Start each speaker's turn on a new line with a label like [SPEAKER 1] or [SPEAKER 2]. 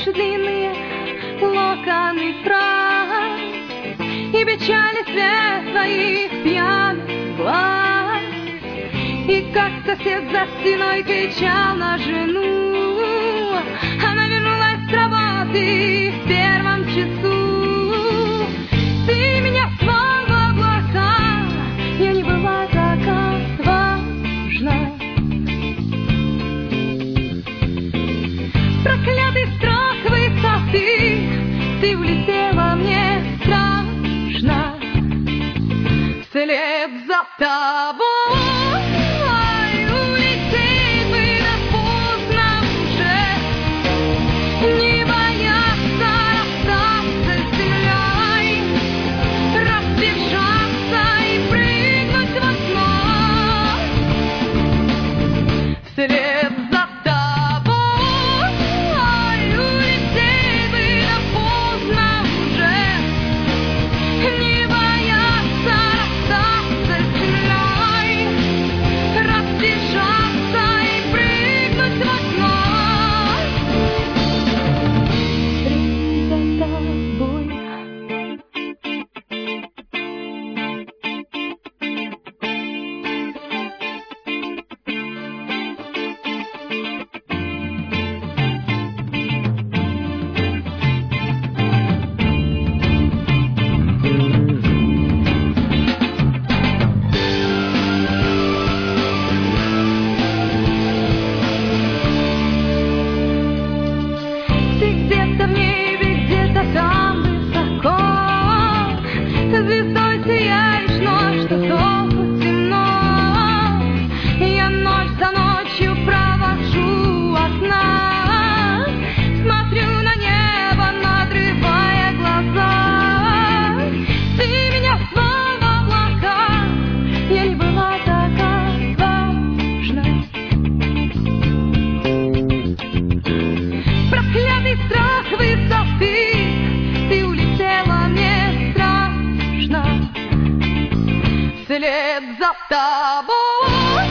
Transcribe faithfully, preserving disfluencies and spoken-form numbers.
[SPEAKER 1] прячу длинные локоны фраз и печали свет твоих пьяных глаз. И как сосед за стеной кричал на жену, она вернулась с работы в первом часу. Ты меня звал в облака, я не была так отважна. Проклятый страх высоты, ты улетела мне страшно. Вслед за тобой звездой сияешь, но что толку темно. Я ночь за ночью провожу у окна, смотрю на небо, надрывая глаза. Ты меня звал в облака, я не была так отважна. Проклятый страх высоты, ты улетела мне страшно. Вслед за тобой